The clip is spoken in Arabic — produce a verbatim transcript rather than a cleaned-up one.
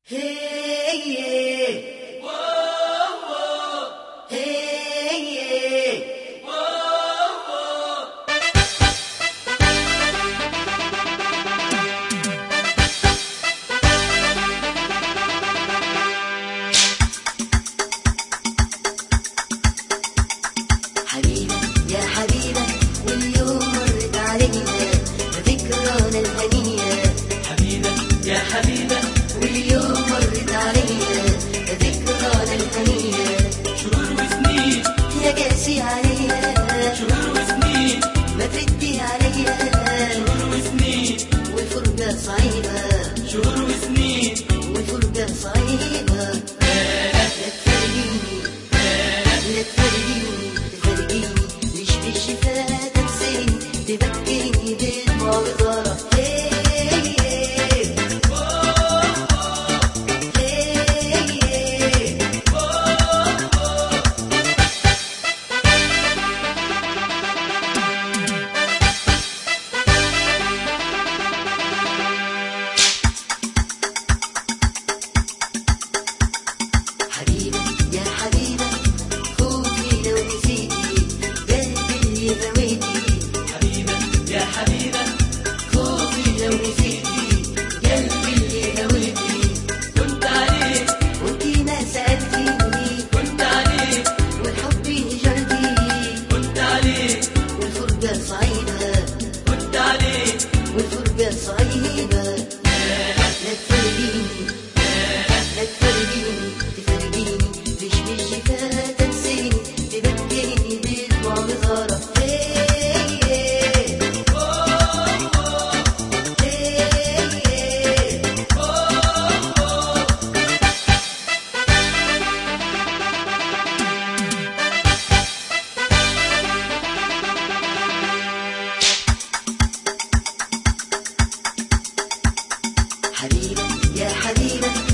شهور وسنين والفرقة صعيبة. لا تفرقيني لا تفرقيني تفرقيني ليش بالشفاه تنسيني تبكيني بدموع وغارة. يا حبيبة خوفي لو نسيتي قلبي اللي هويتي. حبيبة يا حبيبة خوفي لو نسيتي قلبي اللي هويتي. كنت عليك وانتي ما سألتيني كنت عليك والحب هجرتي. كنت عليك والفرقة صعيبة كنت عليك والفرقة صعيبة. لا تفرقيني لا تفرقيني تفرقيني ليش بالشفاه تنسيني تبكيني بدموع وغارة. حبيبة يا حبيبة